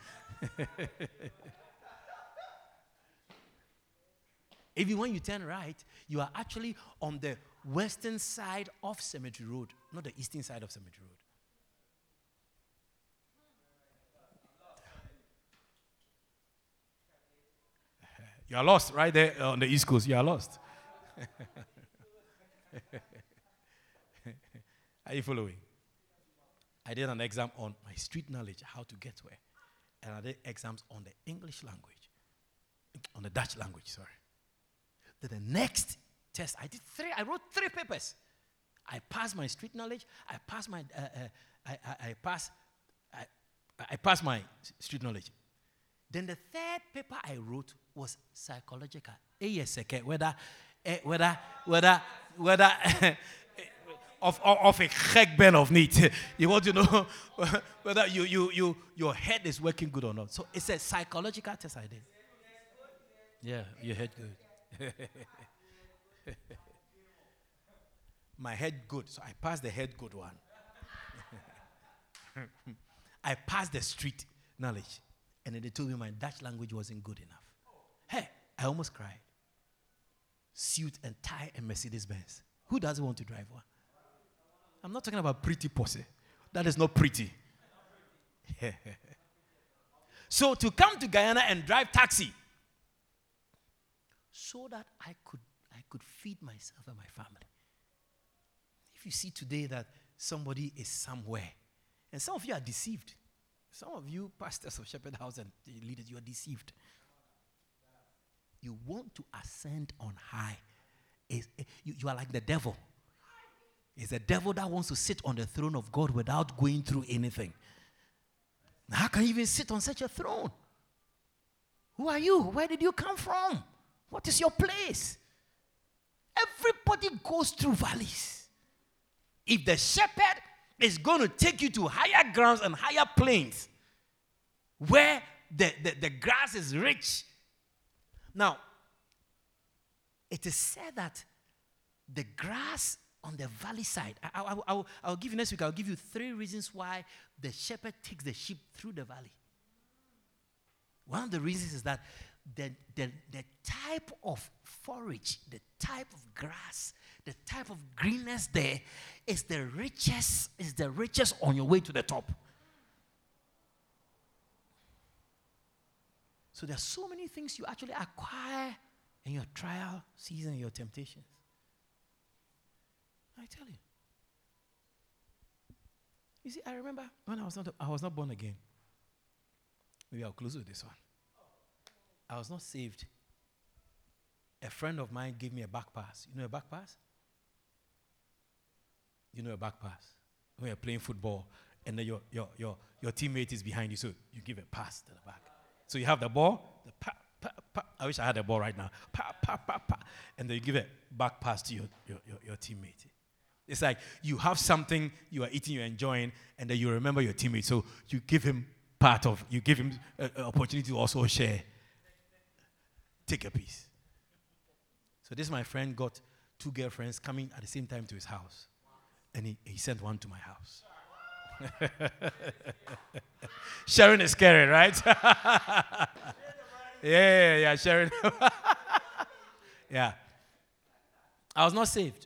Even when you turn right, you are actually on the western side of Cemetery Road, not the eastern side of Cemetery Road. You are lost right there on the East Coast. You are lost. Are you following? I did an exam on my street knowledge, how to get where. And I did exams on the English language, on the Dutch language, sorry. Then the next test, I wrote 3 papers. I passed my street knowledge. I passed my street knowledge. Then the third paper I wrote was psychological. Whether of a gek ben of need. You want to know whether your head is working good or not. So it's a psychological test I did. Yeah, your head good. My head good, so I passed the head good one. I passed the street knowledge, and then they told me my Dutch language wasn't good enough. Hey, I almost cried. Suit and tie and Mercedes Benz. Who doesn't want to drive one? I'm not talking about pretty pussy. That is not pretty. So to come to Guyana and drive taxi, so that I could feed myself and my family. If you see today that somebody is somewhere, and some of you are deceived. Some of you pastors of Shepherd House and leaders, you are deceived. You want to ascend on high. You are like the devil. It's the devil that wants to sit on the throne of God without going through anything. How can you even sit on such a throne? Who are you? Where did you come from? What is your place? Everybody goes through valleys. If the shepherd is going to take you to higher grounds and higher plains where the grass is rich. Now, it is said that the grass on the valley side, I'll give you next week, I'll give you 3 reasons why the shepherd takes the sheep through the valley. One of the reasons is that the type of forage, the type of grass, the type of greenness there is the richest on your way to the top. So there are so many things you actually acquire in your trial season, your temptations. I tell you. You see, I remember when I was not born again. Maybe I'll close with this one. I was not saved. A friend of mine gave me a back pass. You know a back pass? You know a back pass? When you're playing football and then your teammate is behind you, so you give a pass to the back. So you have the ball, the pa, pa, pa. I wish I had the ball right now. Pa, pa, pa, pa. And then you give a back pass to your teammate. It's like you have something you are eating, you're enjoying, and then you remember your teammate. So you give him an opportunity to also share. Take a piece. So this my friend got 2 girlfriends coming at the same time to his house. And he sent one to my house. Sharing is scary, right? yeah, sharing. Yeah. I was not saved.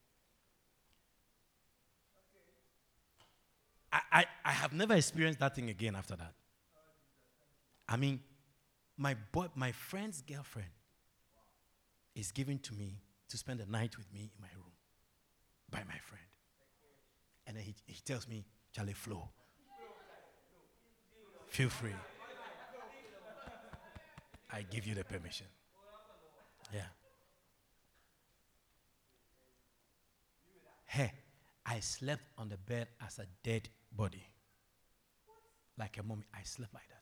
I have never experienced that thing again after that. I mean, my friend's girlfriend is given to me to spend the night with me in my room by my friend. And then he tells me, Charlie, flow. Feel free. I give you the permission. Yeah. Hey, I slept on the bed as a dead body. Like a mummy. I slept like that.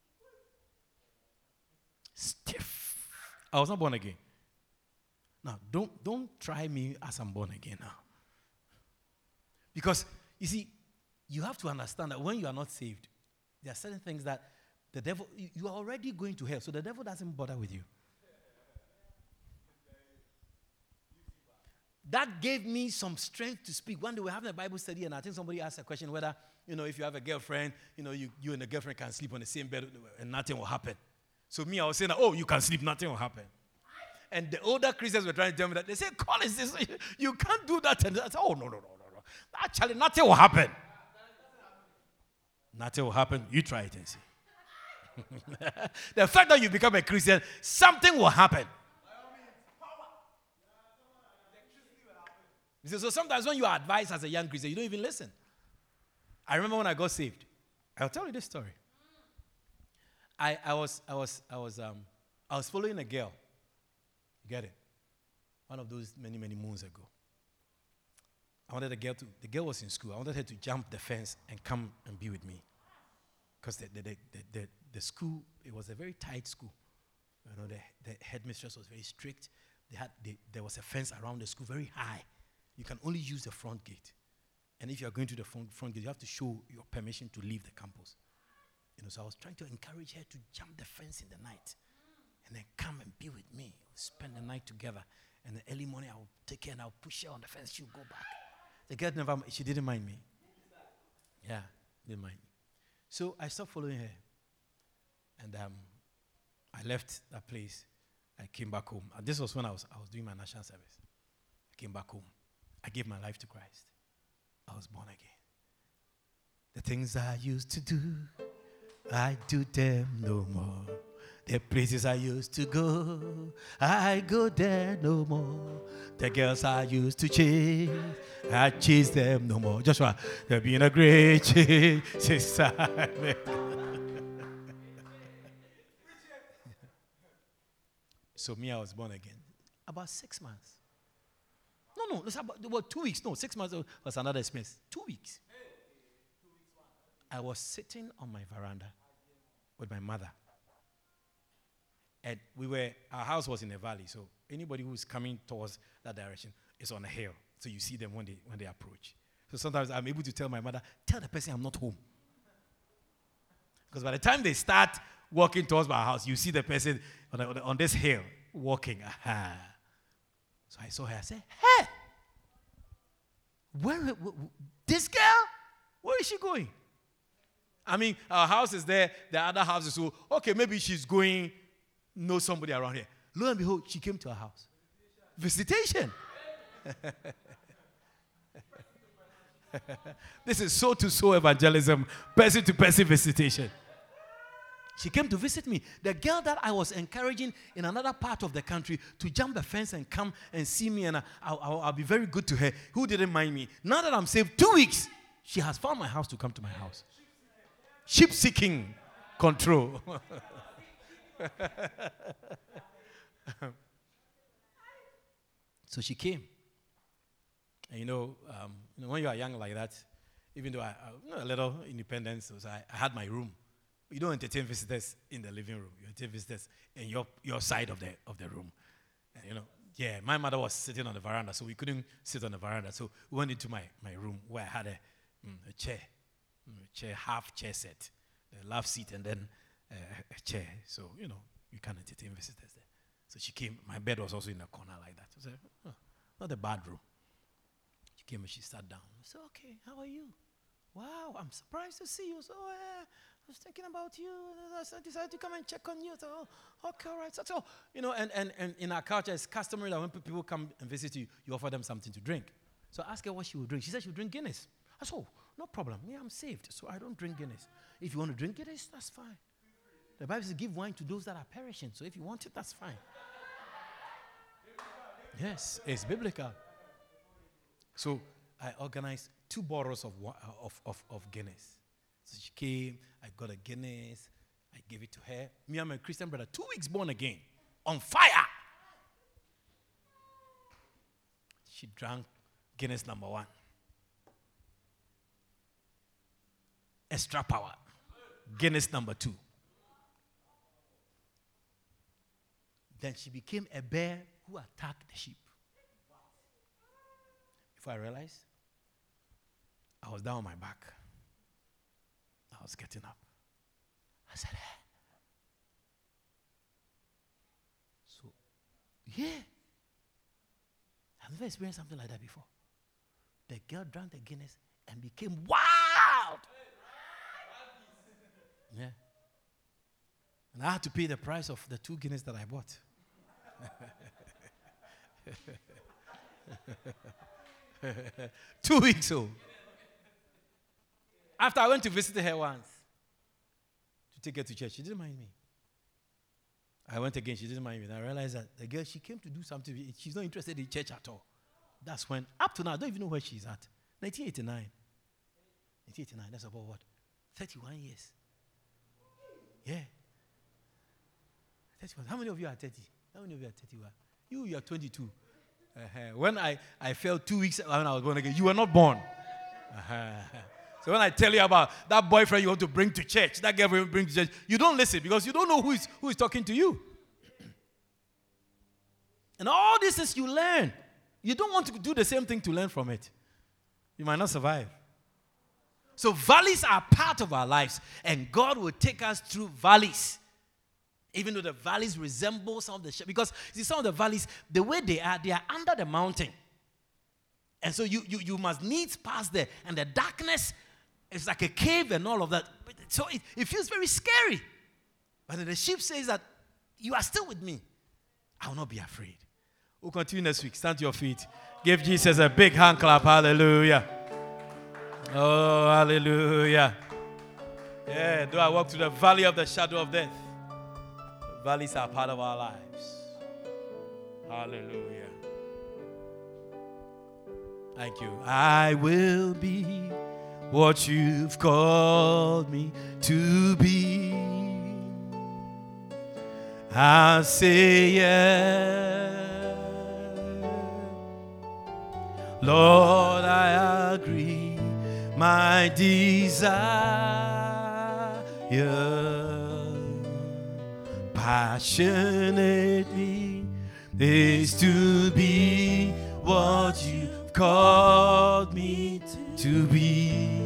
Stiff. I was not born again. Now, don't try me as I'm born again now. Because, you see, you have to understand that when you are not saved, there are certain things that the devil, you are already going to hell, so the devil doesn't bother with you. That gave me some strength to speak. One day we were having a Bible study, and I think somebody asked a question whether, if you have a girlfriend, you and the girlfriend can sleep on the same bed and nothing will happen. So me, I was saying, you can sleep, nothing will happen. And the older Christians were trying to tell me that. They said, Collins, you can't do that. And I said, no. Actually, nothing will happen. Nothing will happen. You try it and see. The fact that you become a Christian, something will happen. So sometimes when you are advised as a young Christian, you don't even listen. I remember when I got saved. I'll tell you this story. I was following a girl. You get it? One of those many moons ago. I wanted the girl was in school. I wanted her to jump the fence and come and be with me. Because the school, it was a very tight school. The headmistress was very strict. There was a fence around the school, very high. You can only use the front gate. And if you are going to the front gate, you have to show your permission to leave the campus. So I was trying to encourage her to jump the fence in the night and then come and be with me. We'll spend the night together. And the early morning, I'll take her and I'll push her on the fence. She'll go back. The girl she didn't mind me. Yeah, didn't mind me. So I stopped following her. And I left that place. I came back home. And this was when I was doing my national service. I came back home. I gave my life to Christ. I was born again. The things I used to do, I do them no more. The places I used to go, I go there no more. The girls I used to chase, I chase them no more. Joshua, there's been a great change since I met. So me, I was born again. About 6 months. No, it's about 2 weeks. No, 6 months was another experience. 2 weeks. I was sitting on my veranda with my mother. And our house was in a valley, so anybody who's coming towards that direction is on a hill. So you see them when they approach. So sometimes I'm able to tell my mother, tell the person I'm not home. Because by the time they start walking towards my house, you see the person on this hill walking. Aha. So I saw her, I said, hey, where this girl? Where is she going? I mean, our house is there, the other house is so, okay, maybe she's going, know somebody around here. Lo and behold, she came to our house. Visitation. This is soul-to-soul evangelism, person-to-person visitation. She came to visit me. The girl that I was encouraging in another part of the country to jump the fence and come and see me, and I'll be very good to her, who didn't mind me. Now that I'm saved 2 weeks, she has found my house to come to my house. Sheep-seeking control. So she came. And when you are young like that, even though I a little independence, so I had my room. You don't entertain visitors in the living room. You entertain visitors in your side of the room. And, my mother was sitting on the veranda, so we couldn't sit on the veranda. So we went into my room where I had a chair, half chair set, the love seat, and then a chair. So, you can't entertain visitors there. So she came. My bed was also in a corner like that. I said, not a bad room. She came and she sat down. I said, okay, how are you? Wow, I'm surprised to see you. So, I was thinking about you. I decided to come and check on you. So, okay, all right. So and in our culture, it's customary that when people come and visit you, you offer them something to drink. So I asked her what she would drink. She said she would drink Guinness. I said, no problem. Me, I'm saved, so I don't drink Guinness. If you want to drink Guinness, that's fine. The Bible says give wine to those that are perishing. So if you want it, that's fine. Yes, it's biblical. So I organized 2 bottles of Guinness. So she came, I got a Guinness, I gave it to her. Me and my Christian brother, 2 weeks born again, on fire. She drank Guinness number 1. Extra power. Guinness number 2. Then she became a bear who attacked the sheep. Before I realized, I was down on my back. I was getting up. I said, hey. So, yeah. I've never experienced something like that before. The girl drank the Guinness and became wild. Yeah. And I had to pay the price of the 2 Guinness that I bought. 2 weeks old. After I went to visit her once to take her to church, she didn't mind me. I went again, she didn't mind me. And I realized that the girl, she came to do something. She's not interested in church at all. That's when, up to now, I don't even know where she's at. 1989. 1989, that's about what? 31 years. Yeah. 31. How many of you are 30? How many of you are 31? You are 22. When I felt 2 weeks when I was born again, you were not born. So when I tell you about that boyfriend you want to bring to church, that girl you bring to church, you don't listen because you don't know who is talking to you. And all this is you learn. You don't want to do the same thing to learn from it. You might not survive. So valleys are part of our lives, and God will take us through valleys. Even though the valleys resemble some of the because see, some of the valleys, the way they are under the mountain. And so you must needs pass there. And the darkness is like a cave and all of that. So it feels very scary. But the sheep says that you are still with me. I will not be afraid. We'll continue next week. Stand to your feet. Give Jesus a big hand clap. Hallelujah. Oh, hallelujah. Yeah, though I walk through the valley of the shadow of death, Valleys are part of our lives. Hallelujah. Thank you. I will be what you've called me to be. I'll say yes. Lord, I agree. My desire passionately is to be what you've called me to be.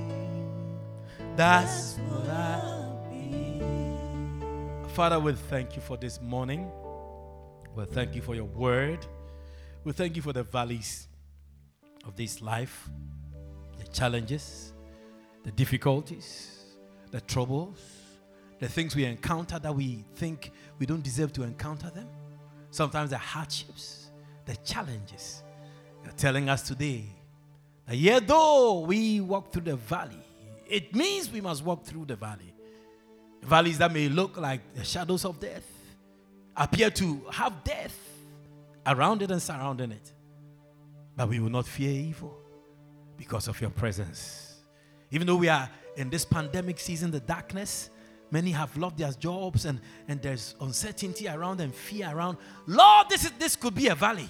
That's what I'll be. Father, we thank you for this morning. We thank you for your word. We thank you for the valleys of this life, the challenges, the difficulties, the troubles, the things we encounter that we think we don't deserve to encounter them. Sometimes the hardships, the challenges. You're telling us today that yet though we walk through the valley, it means we must walk through the valley. Valleys that may look like the shadows of death, appear to have death around it and surrounding it. But we will not fear evil because of your presence. Even though we are in this pandemic season, the darkness, many have lost their jobs and there's uncertainty around and fear around. Lord, this could be a valley.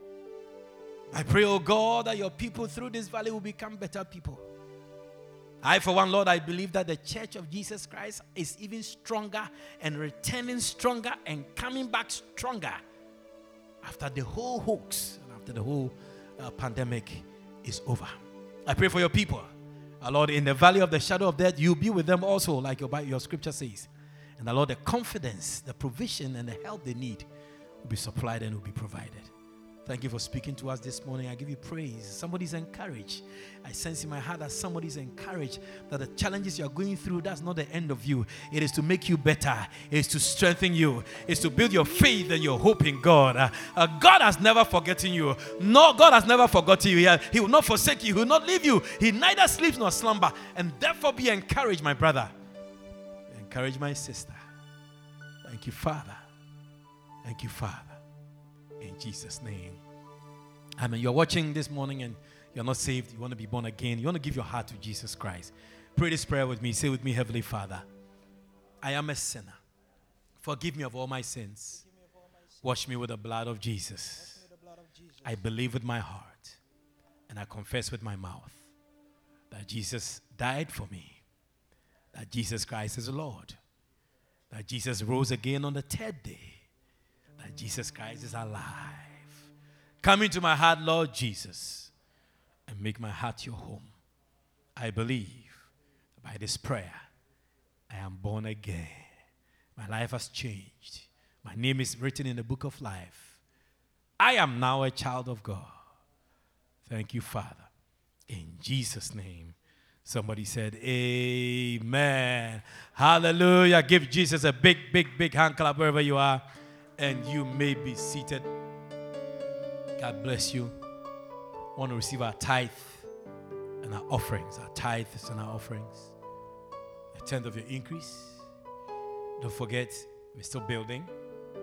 I pray, oh God, that your people through this valley will become better people. I, for one, Lord, I believe that the church of Jesus Christ is even stronger and returning stronger and coming back stronger after the whole hoax and after the whole pandemic is over. I pray for your people. Lord, in the valley of the shadow of death, you'll be with them also, like your scripture says. And Lord, the confidence, the provision, and the help they need will be supplied and will be provided. Thank you for speaking to us this morning. I give you praise. Somebody's encouraged. I sense in my heart that somebody's encouraged that the challenges you're going through, that's not the end of you. It is to make you better. It is to strengthen you. It's to build your faith and your hope in God. God has never forgotten you. No, God has never forgotten you. He will not forsake you. He will not leave you. He neither sleeps nor slumber. And therefore be encouraged, my brother. Encourage my sister. Thank you, Father. Thank you, Father. In Jesus' name. Amen. You're watching this morning and you're not saved. You want to be born again. You want to give your heart to Jesus Christ. Pray this prayer with me. Say with me, Heavenly Father, I am a sinner. Forgive me of all my sins. Wash me with the blood of Jesus. I believe with my heart and I confess with my mouth that Jesus died for me. That Jesus Christ is Lord. That Jesus rose again on the third day. That Jesus Christ is alive. Come into my heart, Lord Jesus, and make my heart your home. I believe by this prayer, I am born again. My life has changed. My name is written in the book of life. I am now a child of God. Thank you, Father. In Jesus' name. Somebody said, amen. Hallelujah. Give Jesus a big, big, big hand clap wherever you are. And you may be seated. God bless you. I want to receive our tithe and our offerings. Our tithes and our offerings. A tenth of your increase. Don't forget, we're still building.